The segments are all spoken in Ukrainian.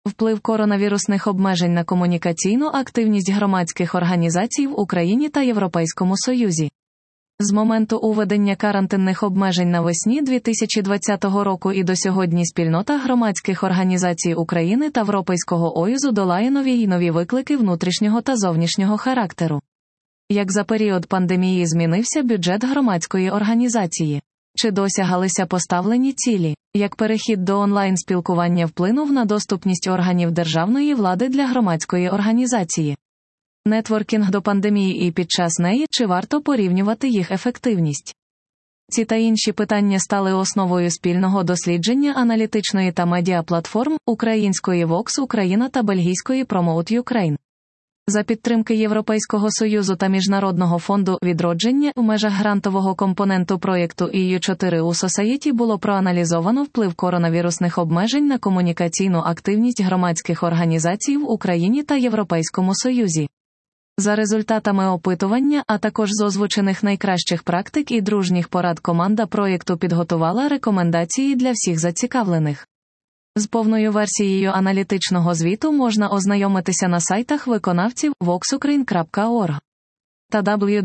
Вплив коронавірусних обмежень на комунікаційну активність громадських організацій в Україні та Європейському Союзі. З моменту уведення карантинних обмежень навесні 2020 року і до сьогодні спільнота громадських організацій України та Європейського Союзу долає нові й нові виклики внутрішнього та зовнішнього характеру. Як за період пандемії змінився бюджет громадської організації? Чи досягалися поставлені цілі? Як перехід до онлайн-спілкування вплинув на доступність органів державної влади для громадської організації? Нетворкінг до пандемії і під час неї, чи варто порівнювати їх ефективність? Ці та інші питання стали основою спільного дослідження аналітичної та медіаплатформ української Vox Україна та бельгійської Promote Ukraine. За підтримки Європейського Союзу та Міжнародного фонду «Відродження» у межах грантового компоненту проєкту EU4 у Society було проаналізовано вплив коронавірусних обмежень на комунікаційну активність громадських організацій в Україні та Європейському Союзі. За результатами опитування, а також з озвучених найкращих практик і дружніх порад команда проєкту підготувала рекомендації для всіх зацікавлених. З повною версією аналітичного звіту можна ознайомитися на сайтах виконавців voxukraine.org та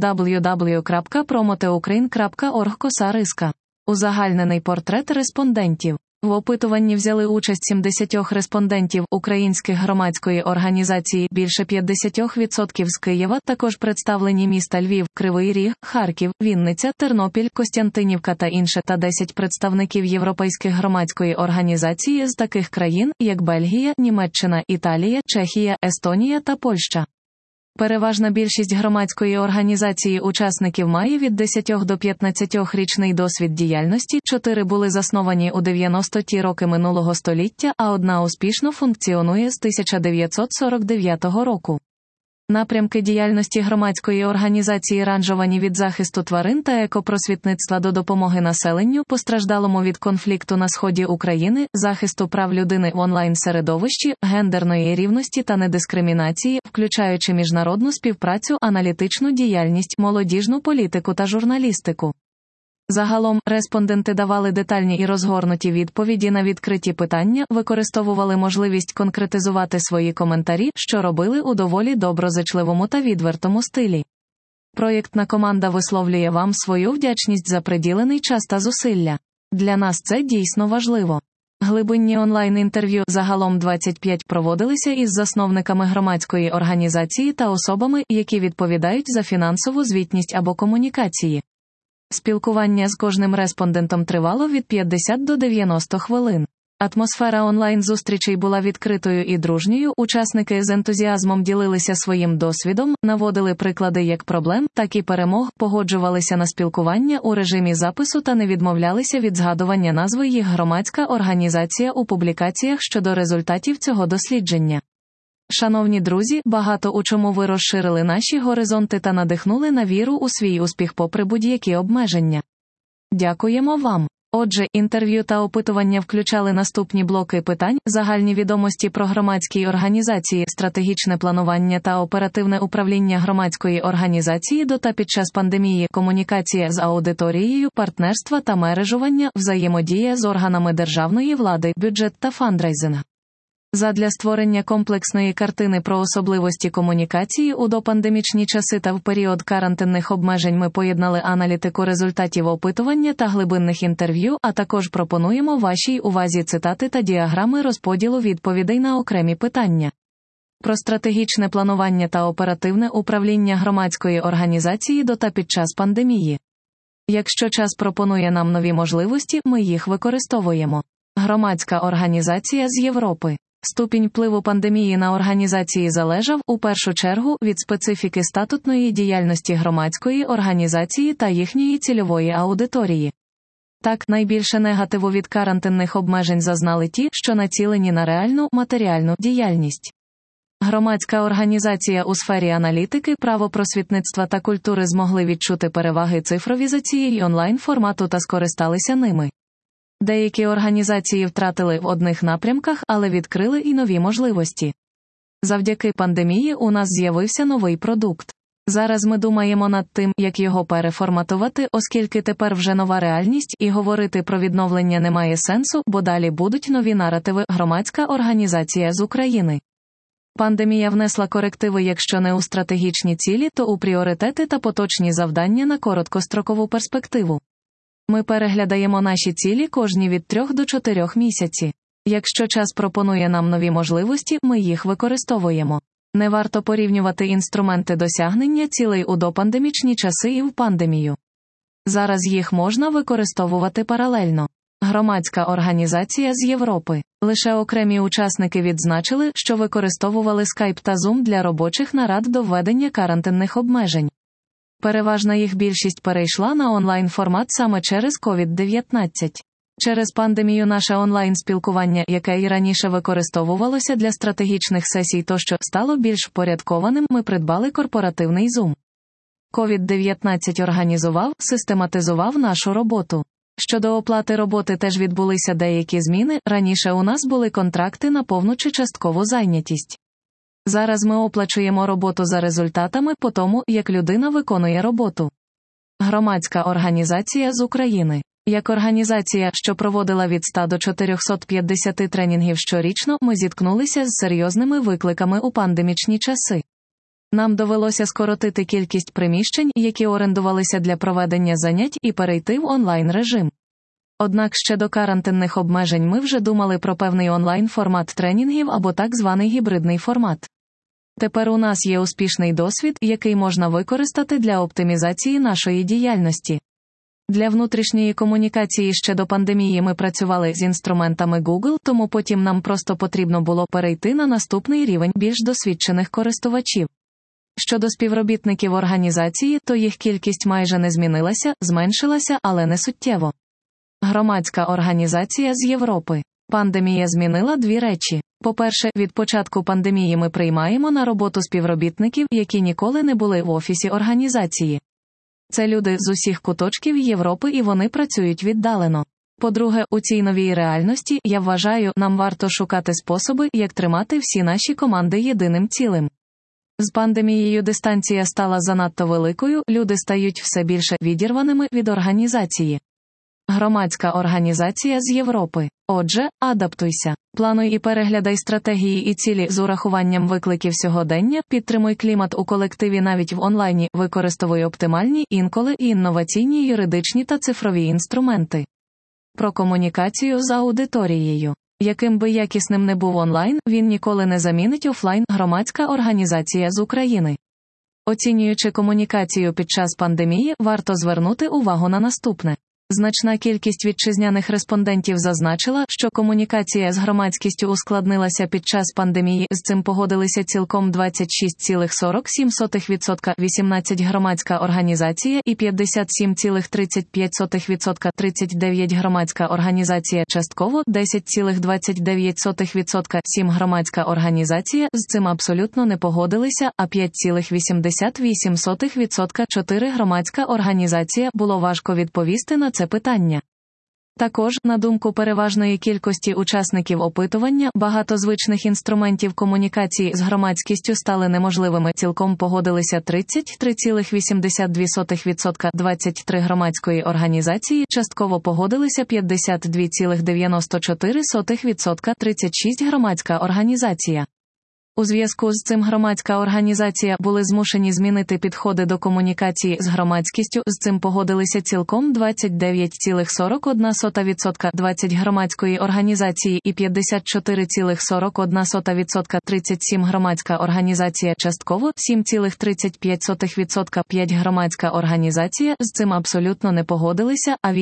www.promoteukraine.org. Узагальнений портрет респондентів. В опитуванні взяли участь 70 респондентів українських громадської організації, більше 50% з Києва, також представлені міста Львів, Кривий Ріг, Харків, Вінниця, Тернопіль, Костянтинівка та інше, та 10 представників європейських громадської організації з таких країн, як Бельгія, Німеччина, Італія, Чехія, Естонія та Польща. Переважна більшість громадської організації учасників має від 10 до 15-річний досвід діяльності, 4 були засновані у 90-ті роки минулого століття, а одна успішно функціонує з 1949 року. Напрямки діяльності громадської організації ранжовані від захисту тварин та екопросвітництва до допомоги населенню, постраждалому від конфлікту на сході України, захисту прав людини в онлайн-середовищі, гендерної рівності та недискримінації, включаючи міжнародну співпрацю, аналітичну діяльність, молодіжну політику та журналістику. Загалом, респонденти давали детальні і розгорнуті відповіді на відкриті питання, використовували можливість конкретизувати свої коментарі, що робили у доволі доброзичливому та відвертому стилі. Проєктна команда висловлює вам свою вдячність за приділений час та зусилля. Для нас це дійсно важливо. Глибинні онлайн-інтерв'ю, загалом 25, проводилися із засновниками громадської організації та особами, які відповідають за фінансову звітність або комунікації. Спілкування з кожним респондентом тривало від 50 до 90 хвилин. Атмосфера онлайн-зустрічей була відкритою і дружньою, учасники з ентузіазмом ділилися своїм досвідом, наводили приклади як проблем, так і перемог, погоджувалися на спілкування у режимі запису та не відмовлялися від згадування назви їх громадська організація у публікаціях щодо результатів цього дослідження. Шановні друзі, багато у чому ви розширили наші горизонти та надихнули на віру у свій успіх попри будь-які обмеження. Дякуємо вам. Отже, інтерв'ю та опитування включали наступні блоки питань: загальні відомості про громадські організації, стратегічне планування та оперативне управління громадської організації до та під час пандемії, комунікація з аудиторією, партнерства та мережування, взаємодія з органами державної влади, бюджет та фандрейзинг. Задля створення комплексної картини про особливості комунікації у допандемічні часи та в період карантинних обмежень ми поєднали аналітику результатів опитування та глибинних інтерв'ю, а також пропонуємо вашій увазі цитати та діаграми розподілу відповідей на окремі питання. Про стратегічне планування та оперативне управління громадської організації до та під час пандемії. Якщо час пропонує нам нові можливості, ми їх використовуємо. Громадська організація з Європи. Ступінь впливу пандемії на організації залежав, у першу чергу, від специфіки статутної діяльності громадської організації та їхньої цільової аудиторії. Так, найбільше негативу від карантинних обмежень зазнали ті, що націлені на реальну, матеріальну діяльність. Громадська організація у сфері аналітики, правопросвітництва та культури змогли відчути переваги цифровізації й онлайн-формату та скористалися ними. Деякі організації втратили в одних напрямках, але відкрили і нові можливості. Завдяки пандемії у нас з'явився новий продукт. Зараз ми думаємо над тим, як його переформатувати, оскільки тепер вже нова реальність і говорити про відновлення немає сенсу, бо далі будуть нові наративи. Громадська організація з України. Пандемія внесла корективи якщо не у стратегічні цілі, то у пріоритети та поточні завдання на короткострокову перспективу. Ми переглядаємо наші цілі кожні від 3 до 4 місяці. Якщо час пропонує нам нові можливості, ми їх використовуємо. Не варто порівнювати інструменти досягнення цілей у допандемічні часи і в пандемію. Зараз їх можна використовувати паралельно. Громадська організація з Європи. Лише окремі учасники відзначили, що використовували Skype та Zoom для робочих нарад до введення карантинних обмежень. Переважна їх більшість перейшла на онлайн-формат саме через COVID-19. Через пандемію наше онлайн-спілкування, яке і раніше використовувалося для стратегічних сесій тощо, стало більш впорядкованим, ми придбали корпоративний Zoom. COVID-19 організував, систематизував нашу роботу. Щодо оплати роботи теж відбулися деякі зміни, раніше у нас були контракти на повну чи часткову зайнятість. Зараз ми оплачуємо роботу за результатами по тому, як людина виконує роботу. Громадська організація з України. Як організація, що проводила від 100 до 450 тренінгів щорічно, ми зіткнулися з серйозними викликами у пандемічні часи. Нам довелося скоротити кількість приміщень, які орендувалися для проведення занять, і перейти в онлайн-режим. Однак ще до карантинних обмежень ми вже думали про певний онлайн-формат тренінгів або так званий гібридний формат. Тепер у нас є успішний досвід, який можна використати для оптимізації нашої діяльності. Для внутрішньої комунікації ще до пандемії ми працювали з інструментами Google, тому потім нам просто потрібно було перейти на наступний рівень більш досвідчених користувачів. Щодо співробітників організації, то їх кількість майже не змінилася, зменшилася, але не суттєво. Громадська організація з Європи. Пандемія змінила дві речі. По-перше, від початку пандемії ми приймаємо на роботу співробітників, які ніколи не були в офісі організації. Це люди з усіх куточків Європи і вони працюють віддалено. По-друге, у цій новій реальності, я вважаю, нам варто шукати способи, як тримати всі наші команди єдиним цілим. З пандемією дистанція стала занадто великою, люди стають все більше відірваними від організації. Громадська організація з Європи. Отже, адаптуйся. Плануй і переглядай стратегії і цілі з урахуванням викликів сьогодення, підтримуй клімат у колективі навіть в онлайні, використовуй оптимальні, інколи і інноваційні юридичні та цифрові інструменти. Про комунікацію з аудиторією. Яким би якісним не був онлайн, він ніколи не замінить офлайн. Громадська організація з України. Оцінюючи комунікацію під час пандемії, варто звернути увагу на наступне. Значна кількість вітчизняних респондентів зазначила, що комунікація з громадськістю ускладнилася під час пандемії, з цим погодилися цілком 26,47%, 18 громадська організація і 57,35%, 39 громадська організація частково, 10,29%, 7 громадська організація, з цим абсолютно не погодилися, а 5,88%, 4 громадська організація, було важко відповісти на це питання. Також, на думку переважної кількості учасників опитування, багато звичних інструментів комунікації з громадськістю стали неможливими, цілком погодилися 33,82%, 23 громадської організації, частково погодилися 52,94%, 36 громадська організація. У зв'язку з цим громадська організація були змушені змінити підходи до комунікації з громадськістю, з цим погодилися цілком 29,41%, 20 громадської організації і 54,41%, 37 громадська організація частково, 7,35%, 5 громадська організація, з цим абсолютно не погодилися, а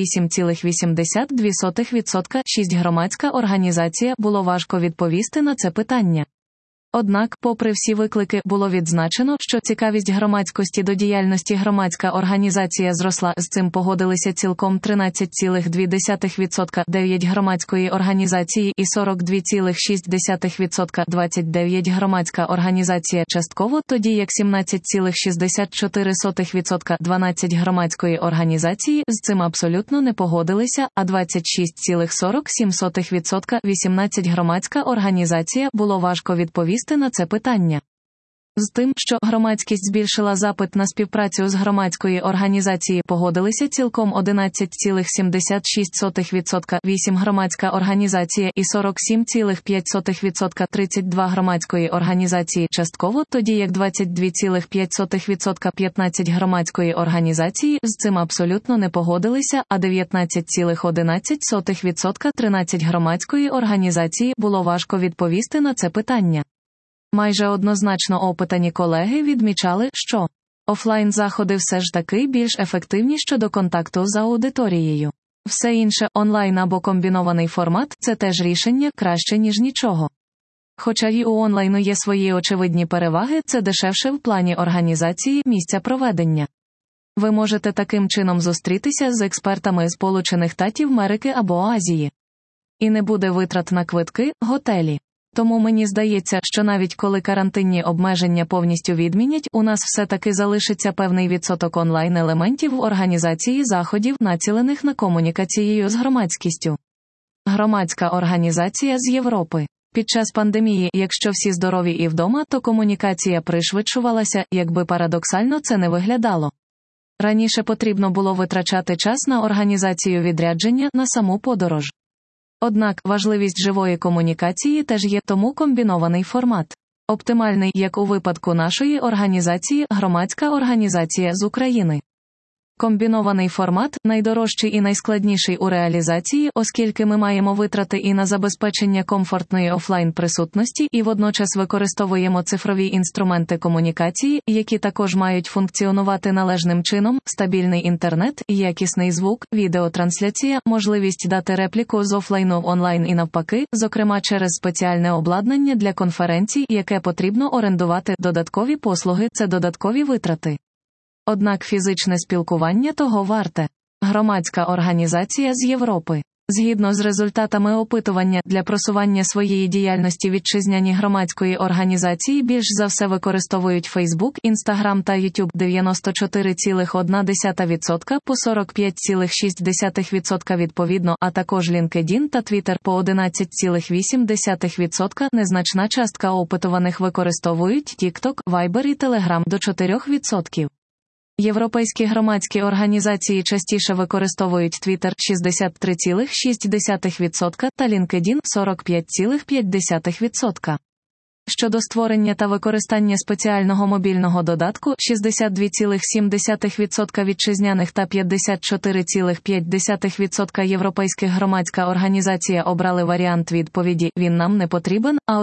8,82%, 6 громадська організація, було важко відповісти на це питання. Однак, попри всі виклики, було відзначено, що цікавість громадськості до діяльності громадська організація зросла, з цим погодилися цілком 13,2%, 9 громадської організації і 42,6%, 29 громадська організація частково, тоді як 17,64%, 12 громадської організації, з цим абсолютно не погодилися, а 26,47%, 18 громадська організація, було важко відповісти на це питання. З тим, що громадськість збільшила запит на співпрацю з громадської організації, погодилися цілком 11,76%, 8 громадська організація і 47,5% 32 громадської організації частково, тоді як 22,5% 15 громадської організації з цим абсолютно не погодилися, а 19,11% 13 громадської організації було важко відповісти на це питання. Майже однозначно опитані колеги відмічали, що офлайн-заходи все ж таки більш ефективні щодо контакту з аудиторією. Все інше, онлайн або комбінований формат, це теж рішення краще, ніж нічого. Хоча і у онлайну є свої очевидні переваги, це дешевше в плані організації місця проведення. Ви можете таким чином зустрітися з експертами Сполучених Штатів Америки або Азії. І не буде витрат на квитки, готелі. Тому мені здається, що навіть коли карантинні обмеження повністю відмінять, у нас все-таки залишиться певний відсоток онлайн-елементів в організації заходів, націлених на комунікацією з громадськістю. Громадська організація з Європи. Під час пандемії, якщо всі здорові і вдома, то комунікація пришвидшувалася, якби парадоксально це не виглядало. Раніше потрібно було витрачати час на організацію відрядження, на саму подорож. Однак, важливість живої комунікації теж є, тому комбінований формат. Оптимальний, як у випадку нашої організації, громадська організація з України. Комбінований формат – найдорожчий і найскладніший у реалізації, оскільки ми маємо витрати і на забезпечення комфортної офлайн-присутності, і водночас використовуємо цифрові інструменти комунікації, які також мають функціонувати належним чином, стабільний інтернет, якісний звук, відеотрансляція, можливість дати репліку з офлайну в онлайн і навпаки, зокрема через спеціальне обладнання для конференцій, яке потрібно орендувати, додаткові послуги – це додаткові витрати. Однак фізичне спілкування того варте. Громадська організація з Європи. Згідно з результатами опитування, для просування своєї діяльності вітчизняні громадської організації більш за все використовують Facebook, Instagram та YouTube 94,1% по 45,6% відповідно, а також LinkedIn та Twitter по 11,8%. Незначна частка опитуваних використовують TikTok, Viber і Telegram до 4%. Європейські громадські організації частіше використовують Twitter 63,6% та LinkedIn 45,5%. Щодо створення та використання спеціального мобільного додатку, 62,7% вітчизняних та 54,5% європейських громадська організація обрали варіант відповіді «Він нам не потрібен», а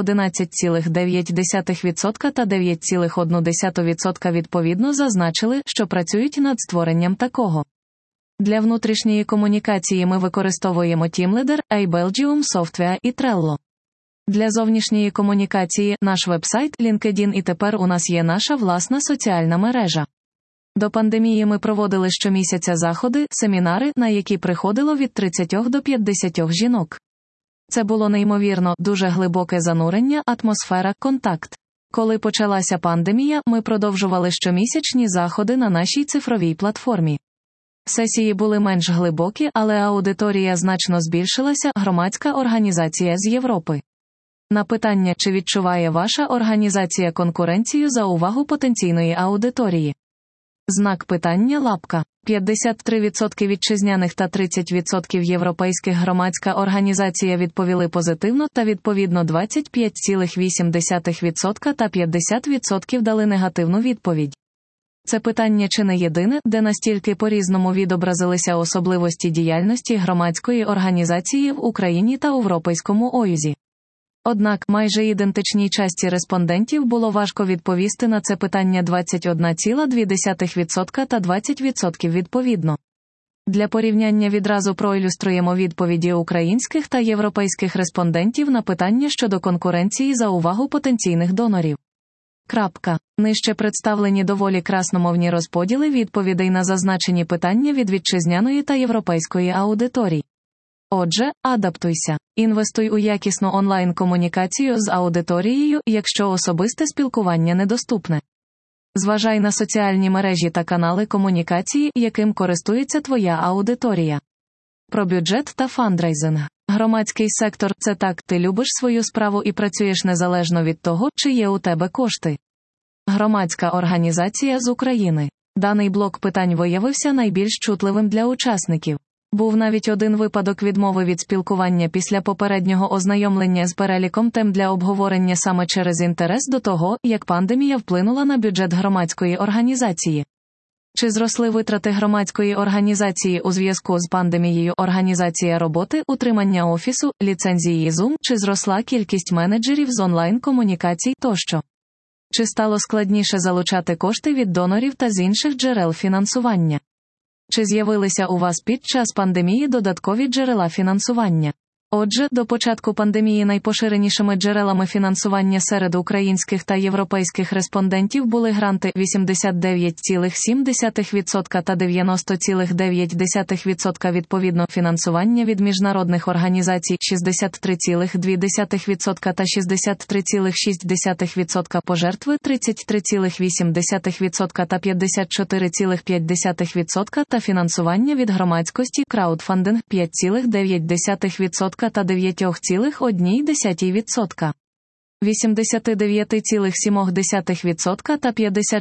11,9% та 9,1% відповідно зазначили, що працюють над створенням такого. Для внутрішньої комунікації ми використовуємо TeamLeader, iBelgium Software і Trello. Для зовнішньої комунікації – наш вебсайт, LinkedIn, і тепер у нас є наша власна соціальна мережа. До пандемії ми проводили щомісяця заходи, семінари, на які приходило від 30 до 50 жінок. Це було неймовірно, дуже глибоке занурення, атмосфера, контакт. Коли почалася пандемія, ми продовжували щомісячні заходи на нашій цифровій платформі. Сесії були менш глибокі, але аудиторія значно збільшилася, громадська організація з Європи. На питання, чи відчуває ваша організація конкуренцію за увагу потенційної аудиторії? Знак питання лапка. 53% вітчизняних та 30% європейських громадська організація відповіли позитивно та відповідно 25,8% та 50% дали негативну відповідь. Це питання чи не єдине, де настільки по-різному відобразилися особливості діяльності громадської організації в Україні та Європейському Союзі. Однак, майже ідентичній частці респондентів було важко відповісти на це питання 21,2% та 20% відповідно. Для порівняння відразу проілюструємо відповіді українських та європейських респондентів на питання щодо конкуренції за увагу потенційних донорів. Нижче представлені доволі красномовні розподіли відповідей на зазначені питання від вітчизняної та європейської аудиторій. Отже, адаптуйся. Інвестуй у якісну онлайн-комунікацію з аудиторією, якщо особисте спілкування недоступне. Зважай на соціальні мережі та канали комунікації, яким користується твоя аудиторія. Про бюджет та фандрейзинг. Громадський сектор – це так, ти любиш свою справу і працюєш незалежно від того, чи є у тебе кошти. Громадська організація з України. Даний блок питань виявився найбільш чутливим для учасників. Був навіть один випадок відмови від спілкування після попереднього ознайомлення з переліком тем для обговорення саме через інтерес до того, як пандемія вплинула на бюджет громадської організації. Чи зросли витрати громадської організації у зв'язку з пандемією, організація роботи, утримання офісу, ліцензії Zoom, чи зросла кількість менеджерів з онлайн-комунікацій тощо? Чи стало складніше залучати кошти від донорів та з інших джерел фінансування? Чи з'явилися у вас під час пандемії додаткові джерела фінансування? Отже, до початку пандемії найпоширенішими джерелами фінансування серед українських та європейських респондентів були гранти 89,7% та 90,9%, відповідно, фінансування від міжнародних організацій 63,2% та 63,6%, пожертви 33,8% та 54,5% та фінансування від громадськості краудфандинг 5,9% та 9,1%. 89,7% та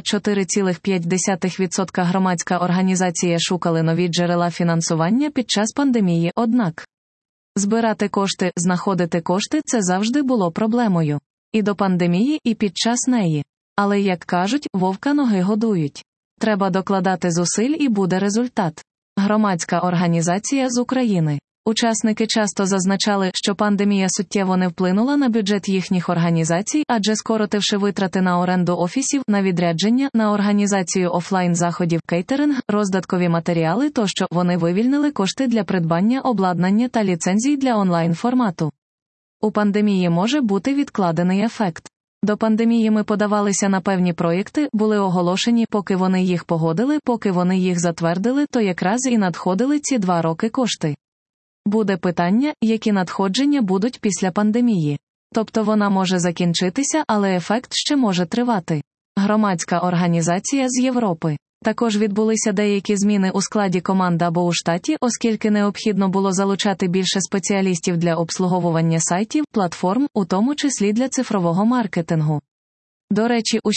54,5% громадська організація шукали нові джерела фінансування під час пандемії, однак збирати кошти, знаходити кошти – це завжди було проблемою. І до пандемії, і під час неї. Але, як кажуть, вовка ноги годують. Треба докладати зусиль і буде результат. Громадська організація з України. Учасники часто зазначали, що пандемія суттєво не вплинула на бюджет їхніх організацій, адже скоротивши витрати на оренду офісів, на відрядження, на організацію офлайн-заходів, кейтеринг, роздаткові матеріали тощо, вони вивільнили кошти для придбання обладнання та ліцензій для онлайн-формату. У пандемії може бути відкладений ефект. До пандемії ми подавалися на певні проєкти, були оголошені, поки вони їх погодили, поки вони їх затвердили, то якраз і надходили ці 2 роки кошти. Буде питання, які надходження будуть після пандемії. Тобто вона може закінчитися, але ефект ще може тривати. Громадська організація з Європи. Також відбулися деякі зміни у складі команд або у штаті, оскільки необхідно було залучати більше спеціалістів для обслуговування сайтів, платформ, у тому числі для цифрового маркетингу. До речі, у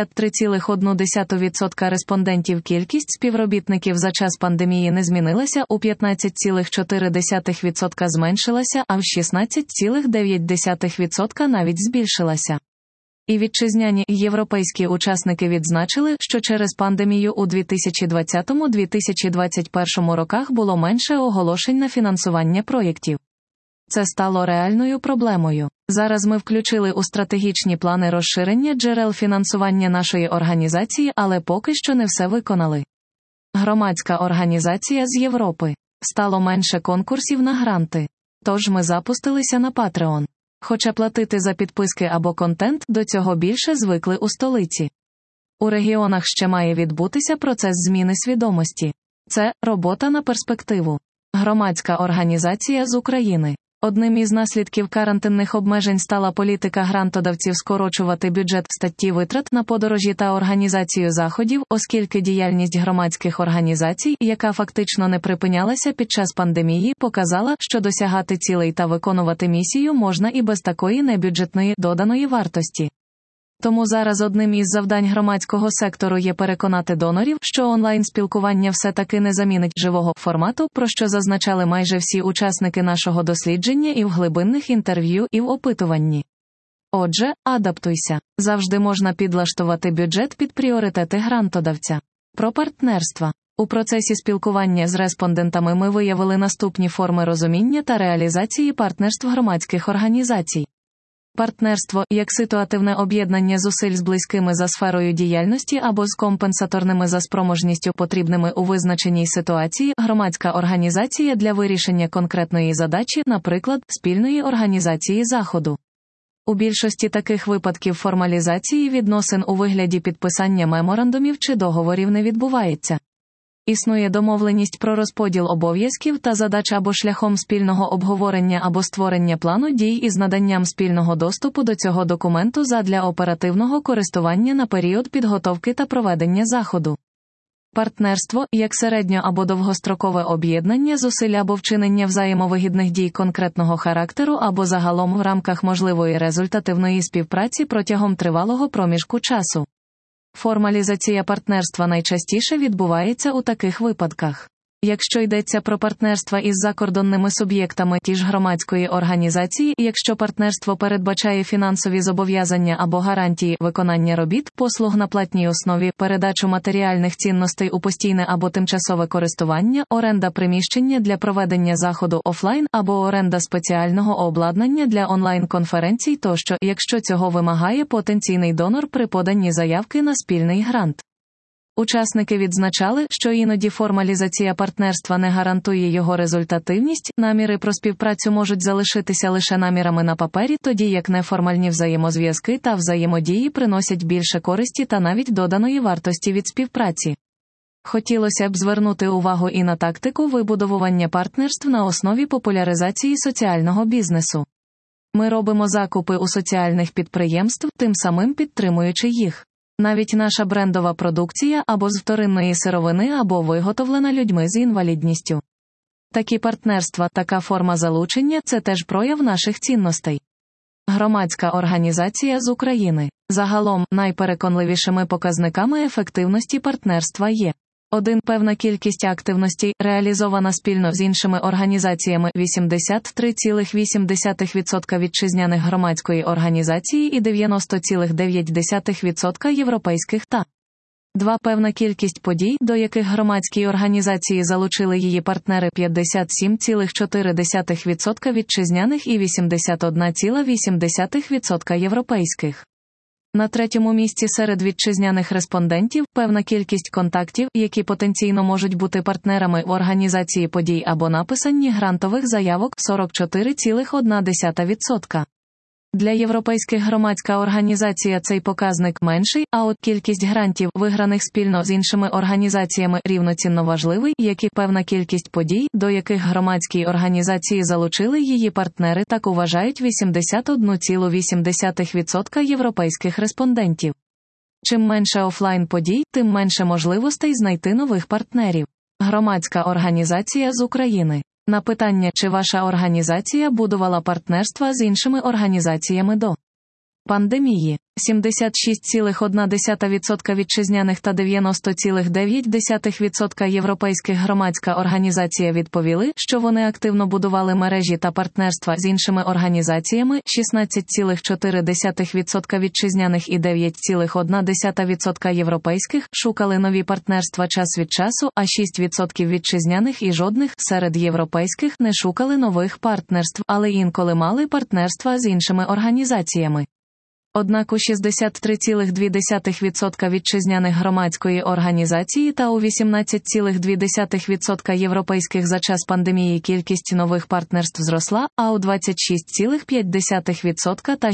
63,1% респондентів кількість співробітників за час пандемії не змінилася, у 15,4% зменшилася, а в 16,9% навіть збільшилася. І вітчизняні, європейські учасники відзначили, що через пандемію у 2020-2021 роках було менше оголошень на фінансування проєктів. Це стало реальною проблемою. Зараз ми включили у стратегічні плани розширення джерел фінансування нашої організації, але поки що не все виконали. Громадська організація з Європи. Стало менше конкурсів на гранти. Тож ми запустилися на Patreon. Хоча платити за підписки або контент, до цього більше звикли у столиці. У регіонах ще має відбутися процес зміни свідомості. Це робота на перспективу. Громадська організація з України. Одним із наслідків карантинних обмежень стала політика грантодавців скорочувати бюджет статті витрат на подорожі та організацію заходів, оскільки діяльність громадських організацій, яка фактично не припинялася під час пандемії, показала, що досягати цілей та виконувати місію можна і без такої небюджетної доданої вартості. Тому зараз одним із завдань громадського сектору є переконати донорів, що онлайн-спілкування все-таки не замінить живого формату, про що зазначали майже всі учасники нашого дослідження і в глибинних інтерв'ю, і в опитуванні. Отже, адаптуйся. Завжди можна підлаштувати бюджет під пріоритети грантодавця. Про партнерства. У процесі спілкування з респондентами ми виявили наступні форми розуміння та реалізації партнерств громадських організацій. Партнерство – як ситуативне об'єднання зусиль з близькими за сферою діяльності або з компенсаторними за спроможністю потрібними у визначеній ситуації, громадська організація для вирішення конкретної задачі, наприклад, спільної організації заходу. У більшості таких випадків формалізації відносин у вигляді підписання меморандумів чи договорів не відбувається. Існує домовленість про розподіл обов'язків та задач або шляхом спільного обговорення або створення плану дій із наданням спільного доступу до цього документу задля оперативного користування на період підготовки та проведення заходу. Партнерство – як середньо- або довгострокове об'єднання зусиль або вчинення взаємовигідних дій конкретного характеру або загалом в рамках можливої результативної співпраці протягом тривалого проміжку часу. Формалізація партнерства найчастіше відбувається у таких випадках. Якщо йдеться про партнерства із закордонними суб'єктами ті ж громадської організації, якщо партнерство передбачає фінансові зобов'язання або гарантії виконання робіт, послуг на платній основі, передачу матеріальних цінностей у постійне або тимчасове користування, оренда приміщення для проведення заходу офлайн або оренда спеціального обладнання для онлайн-конференцій тощо, якщо цього вимагає потенційний донор при поданні заявки на спільний грант. Учасники відзначали, що іноді формалізація партнерства не гарантує його результативність, наміри про співпрацю можуть залишитися лише намірами на папері, тоді як неформальні взаємозв'язки та взаємодії приносять більше користі та навіть доданої вартості від співпраці. Хотілося б звернути увагу і на тактику вибудовування партнерств на основі популяризації соціального бізнесу. Ми робимо закупи у соціальних підприємств, тим самим підтримуючи їх. Навіть наша брендова продукція або з вторинної сировини або виготовлена людьми з інвалідністю. Такі партнерства, така форма залучення – це теж прояв наших цінностей. Громадська організація з України. Загалом, найпереконливішими показниками ефективності партнерства є: 1. Певна кількість активностей, реалізована спільно з іншими організаціями 83,8% вітчизняних громадської організації і 90,9% європейських та 2. Певна кількість подій, до яких громадські організації залучили її партнери 57,4% вітчизняних і 81,8% європейських. На третьому місці серед вітчизняних респондентів – певна кількість контактів, які потенційно можуть бути партнерами в організації подій або написанні грантових заявок – 44,1%. Для європейських громадська організація цей показник менший, а от кількість грантів, виграних спільно з іншими організаціями, рівноцінно важливий, як і певна кількість подій, до яких громадські організації залучили її партнери, так вважають 81,8% європейських респондентів. Чим менше офлайн подій, тим менше можливостей знайти нових партнерів. Громадська організація з України. На питання, чи ваша організація будувала партнерства з іншими організаціями до пандемії, 76,1% вітчизняних та 90,9% європейських громадська організація відповіли, що вони активно будували мережі та партнерства з іншими організаціями, 16,4% вітчизняних і 9,1% європейських шукали нові партнерства час від часу, а 6% вітчизняних і жодних серед європейських не шукали нових партнерств, але інколи мали партнерства з іншими організаціями. Однак у 63,2% вітчизняних громадської організації та у 18,2% європейських за час пандемії кількість нових партнерств зросла, а у 26,5% та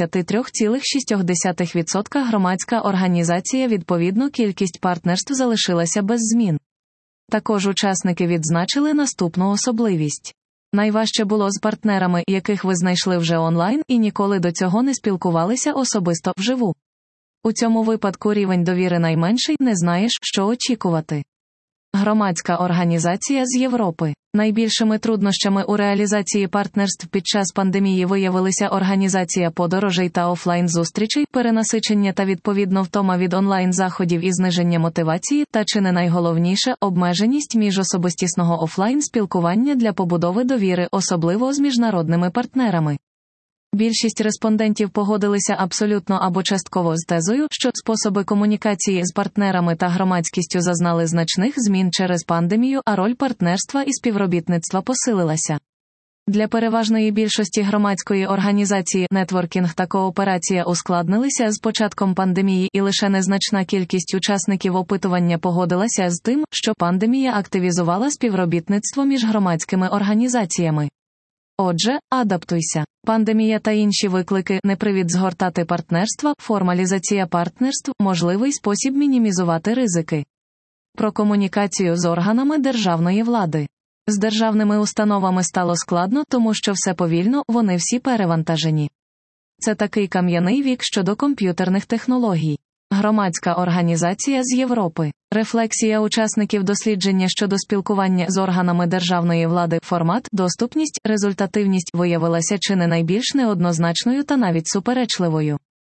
63,6% громадська організація відповідно кількість партнерств залишилася без змін. Також учасники відзначили наступну особливість. Найважче було з партнерами, яких ви знайшли вже онлайн і ніколи до цього не спілкувалися особисто вживу. У цьому випадку рівень довіри найменший, не знаєш, що очікувати. Громадська організація з Європи. Найбільшими труднощами у реалізації партнерств під час пандемії виявилися організація подорожей та офлайн-зустрічей, перенасичення та відповідно втома від онлайн-заходів і зниження мотивації, та чи не найголовніше – обмеженість міжособистісного офлайн-спілкування для побудови довіри, особливо з міжнародними партнерами. Більшість респондентів погодилися абсолютно або частково з тезою, що способи комунікації з партнерами та громадськістю зазнали значних змін через пандемію, а роль партнерства і співробітництва посилилася. Для переважної більшості громадської організації нетворкінг та кооперація ускладнилися з початком пандемії, і лише незначна кількість учасників опитування погодилася з тим, що пандемія активізувала співробітництво між громадськими організаціями. Отже, адаптуйся. Пандемія та інші виклики – не привід згортати партнерства, формалізація партнерств – можливий спосіб мінімізувати ризики. Про комунікацію з органами державної влади. З державними установами стало складно, тому що все повільно, вони всі перевантажені. Це такий кам'яний вік щодо комп'ютерних технологій. Громадська організація з Європи. Рефлексія учасників дослідження щодо спілкування з органами державної влади, формат, доступність, результативність виявилася чи не найбільш неоднозначною та навіть суперечливою.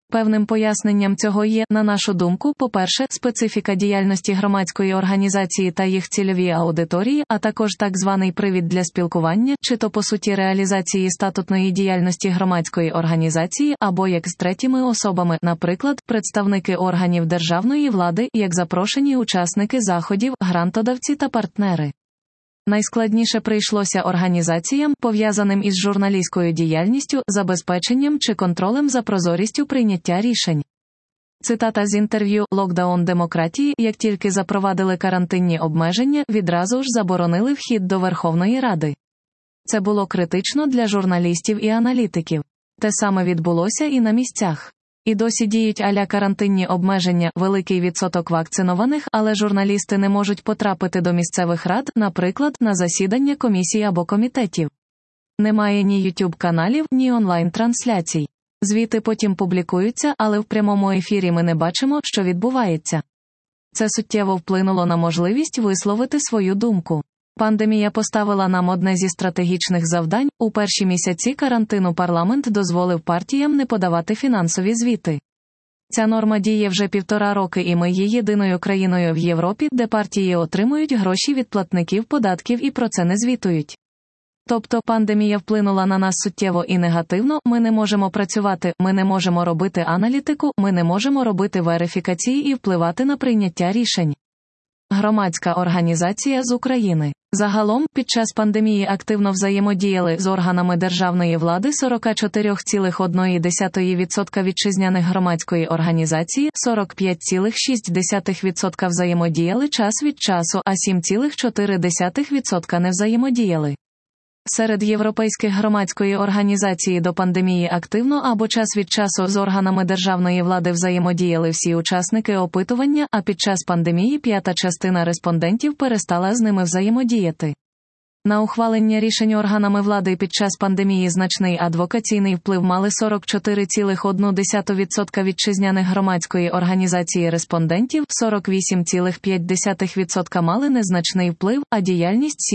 Певним поясненням цього є, на нашу думку, по-перше, специфіка діяльності громадської організації та їх цільові аудиторії, а також так званий привід для спілкування, чи то по суті реалізації статутної діяльності громадської організації, або як з третіми особами, наприклад, представники органів державної влади, як запрошені учасники заходів, грантодавці та партнери. Найскладніше прийшлося організаціям, пов'язаним із журналістською діяльністю, забезпеченням чи контролем за прозорістю прийняття рішень. Цитата з інтерв'ю «Локдаун демократії», як тільки запровадили карантинні обмеження, відразу ж заборонили вхід до Верховної Ради. Це було критично для журналістів і аналітиків. Те саме відбулося і на місцях. І досі діють а-ля карантинні обмеження, великий відсоток вакцинованих, але журналісти не можуть потрапити до місцевих рад, наприклад, на засідання комісій або комітетів. Немає ні YouTube-каналів, ні онлайн-трансляцій. Звіти потім публікуються, але в прямому ефірі ми не бачимо, що відбувається. Це суттєво вплинуло на можливість висловити свою думку. Пандемія поставила нам одне зі стратегічних завдань. У перші місяці карантину парламент дозволив партіям не подавати фінансові звіти. Ця норма діє вже 1,5 роки, і ми є єдиною країною в Європі, де партії отримують гроші від платників податків і про це не звітують. Тобто пандемія вплинула на нас суттєво і негативно, ми не можемо працювати, ми не можемо робити аналітику, ми не можемо робити верифікації і впливати на прийняття рішень. Громадська організація з України. Загалом, під час пандемії активно взаємодіяли з органами державної влади 44,1% вітчизняних громадської організації, 45,6% взаємодіяли час від часу, а 7,4% не взаємодіяли. Серед європейських громадської організації до пандемії активно або час від часу з органами державної влади взаємодіяли всі учасники опитування, а під час пандемії 1/5 респондентів перестала з ними взаємодіяти. На ухвалення рішень органами влади під час пандемії значний адвокаційний вплив мали 44,1% вітчизняних громадської організації респондентів, 48,5% мали незначний вплив, а діяльність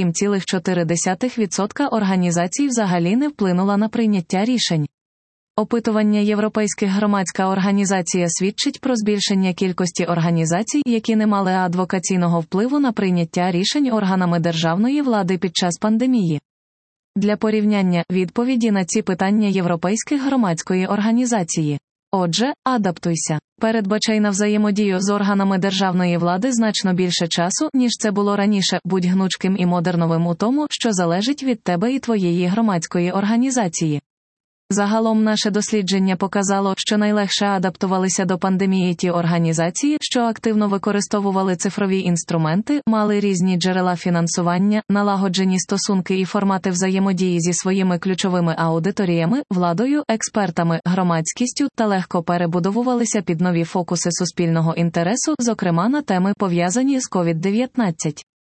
7,4% організацій взагалі не вплинула на прийняття рішень. Опитування європейських громадська організація свідчить про збільшення кількості організацій, які не мали адвокаційного впливу на прийняття рішень органами державної влади під час пандемії. Для порівняння, відповіді на ці питання європейських громадської організації. Отже, адаптуйся. Передбачай на взаємодію з органами державної влади значно більше часу, ніж це було раніше. Будь гнучким і модерновим у тому, що залежить від тебе і твоєї громадської організації. Загалом наше дослідження показало, що найлегше адаптувалися до пандемії ті організації, що активно використовували цифрові інструменти, мали різні джерела фінансування, налагоджені стосунки і формати взаємодії зі своїми ключовими аудиторіями, владою, експертами, громадськістю та легко перебудовувалися під нові фокуси суспільного інтересу, зокрема на теми, пов'язані з COVID-19.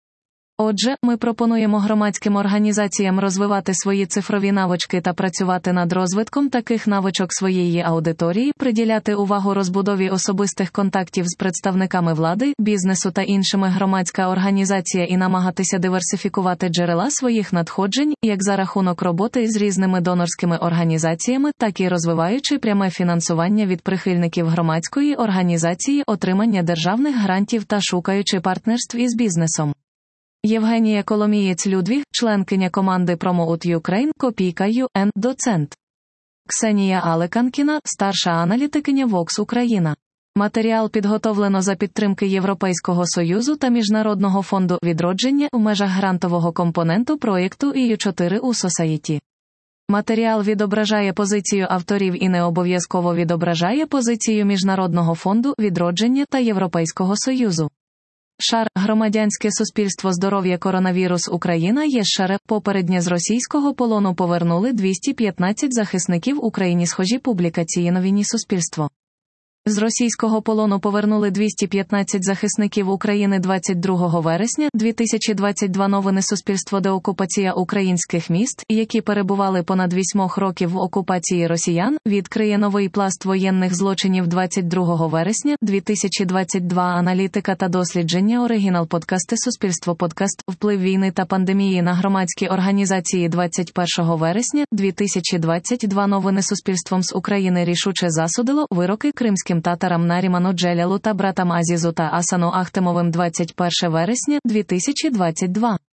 Отже, ми пропонуємо громадським організаціям розвивати свої цифрові навички та працювати над розвитком таких навичок своєї аудиторії, приділяти увагу розбудові особистих контактів з представниками влади, бізнесу та іншими громадська організація і намагатися диверсифікувати джерела своїх надходжень, як за рахунок роботи з різними донорськими організаціями, так і розвиваючи пряме фінансування від прихильників громадської організації, отримання державних грантів та шукаючи партнерств із бізнесом. Євгенія Коломієць-Людвіг, членкиня команди Promote Ukraine, Копійка ЮН, доцент. Ксенія Алеканкіна, старша аналітикиня Vox Україна. Матеріал підготовлено за підтримки Європейського Союзу та Міжнародного фонду «Відродження» в межах грантового компоненту проєкту EU4 у Society. Матеріал відображає позицію авторів і не обов'язково відображає позицію Міжнародного фонду «Відродження» та Європейського Союзу. Шар. Громадянське суспільство здоров'я коронавірус Україна ЄСШАРЕ. Попереднє з російського полону повернули 215 захисників Україні. Схожі публікації новині Суспільство. З російського полону повернули 215 захисників України 22 вересня 2022. Новини Суспільство. Деокупація українських міст, які перебували понад 8 років в окупації росіян, відкриє новий пласт воєнних злочинів 22 вересня 2022. Аналітика та дослідження. Оригінал. Подкасти Суспільство. Подкаст «Вплив війни та пандемії на громадські організації» 21 вересня 2022. Новини Суспільством. З України рішуче засудило вироки кримським татарам Наріману Джелялу та братам Азізу та Асану Ахтемовим 21 вересня 2022.